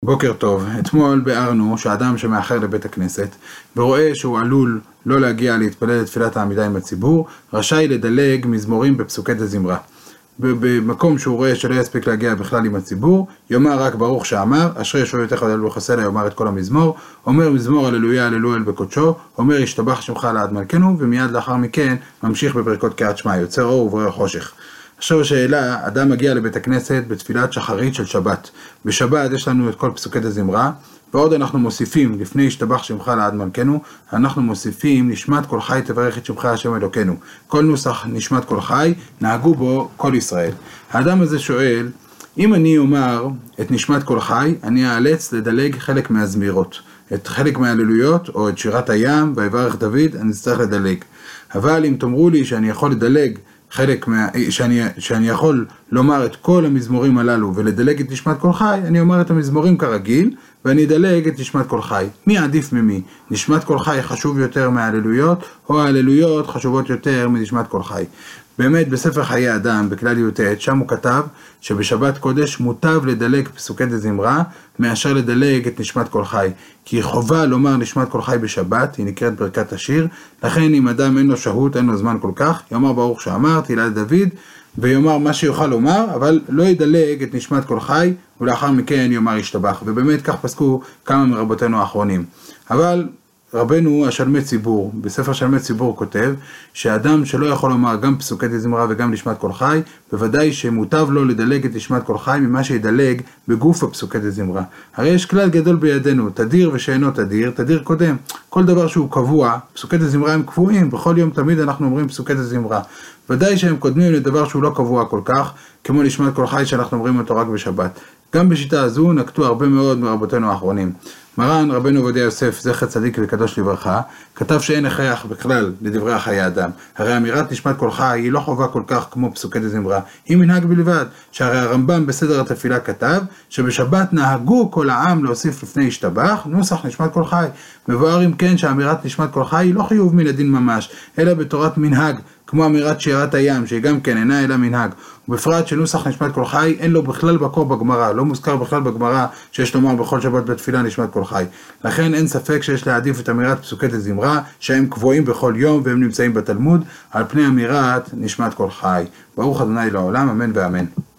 בוקר טוב. אתמול ביארנו שאדם שמאחר לבית הכנסת ורואה שהוא עלול לא להגיע להתפלל לתפילת העמידה עם הציבור, רשאי לדלג מזמורים בפסוקי דזמרה. במקום שהוא רואה שלא יספיק להגיע בכלל עם הציבור, יאמר רק ברוך שאמר, אשרי יושבותיך הלל וחסדה, יאמר את כל המזמור, אומר מזמור הללויה הללו אל בקודשו, אומר ישתבח שמך לעד מלכנו, ומיד לאחר מכן ממשיך בברכות קריאת שמע, יוצר אור ובורא חושך. עכשיו השאלה, אדם מגיע לבית הכנסת בתפילת שחרית של שבת. בשבת יש לנו את כל פסוקי דזמרה, ועוד אנחנו מוסיפים, לפני ישתבח שמך לעד מלכנו, אנחנו מוסיפים נשמת כל חי תברך את שמך השם אלוקינו. כל נוסח נשמת כל חי, נהגו בו כל ישראל. האדם הזה שואל, אם אני אומר את נשמת כל חי, אני אאלץ לדלג חלק מהזמירות. את חלק מההללויות, או את שירת הים, ויברך דוד, אני צריך לדלג. אבל אם תאמרו לי שאני יכול לדלג שאני יכול לומר את כל המזמורים הללו ולדלג את נשמת כל חי, אני אומר את המזמורים כרגיל ואני אדלג את נשמת כל חי. מי עדיף ממי? נשמת כל חי חשוב יותר מההללויות, או ההללויות חשובות יותר מנשמת כל חי? באמת בספר חיי אדם בכלל י"ט שם הוא כתב שבשבת קודש מוטב לדלג פסוקי דזמרה מאשר לדלג את נשמת כל חי, כי חובה לומר נשמת כל חי בשבת, היא נקראת ברכת השיר. לכן אם אדם אין לו שהות, אין לו זמן כל כך, יאמר ברוך שאמר תהילה לדוד, ויאמר מה שיוכל לומר, אבל לא ידלג את נשמת כל חי, ולאחר מכן יאמר ישתבח. ובאמת כך פסקו כמה מרבותינו האחרונים. אבל רבנו השלמי ציבור, בספר שלמי ציבור כותב שאדם שלא יכול לומר גם פסוקי דזמרה וגם נשמת כל חי, בוודאי שמוטב לו לדלג את נשמת כל חי ממה שידלג בגוף הפסוקי דזמרה. הרי יש כלל גדול בידינו, תדיר ושאינו תדיר, תדיר קודם. כל דבר שהוא קבוע, פסוקי דזמרה הם קבועים, בכל יום תמיד אנחנו אומרים פסוקי דזמרה. ודאי שהם קודמים לדבר שהוא לא קבוע כל כך, כמו נשמת כל חי שאנחנו אומרים אותו רק בשבת. גם בשיטה הזו נקטו הרבה מאוד מרבותינו האחרונים. מרן רבנו עובדיה יוסף זכר צדיק וקדוש לברכה כתב שאין הכרח בכלל לדברי חיי אדם. הרי אמירת נשמת כל חי היא לא חובה כל כך כמו פסוקי דזמרה, היא מנהג בלבד. שהרי הרמב"ם בסדר התפילה כתב שבשבת נהגו כל העם להוסיף לפני ישתבח נוסח נשמת כל חי. מבואר אם כן שאמירת נשמת כל חי היא לא חיוב מן הדין ממש, אלא בתורת מנהג, כמו אמירת שירת הים, שהיא גם כן אינה אלא מנהג. ובפרט שנוסח נשמת כל חי אין לו בכלל מקור בגמרא, לא מוזכר בכלל בגמרא שיש לומר בכל שבת בתפילה נשמת כל חי. לכן אין ספק שיש להעדיף את אמירת פסוקי דזמרה, שהם קבועים בכל יום והם נמצאים בתלמוד, על פני אמירת נשמת כל חי. ברוך ה' לעולם, אמן ואמן.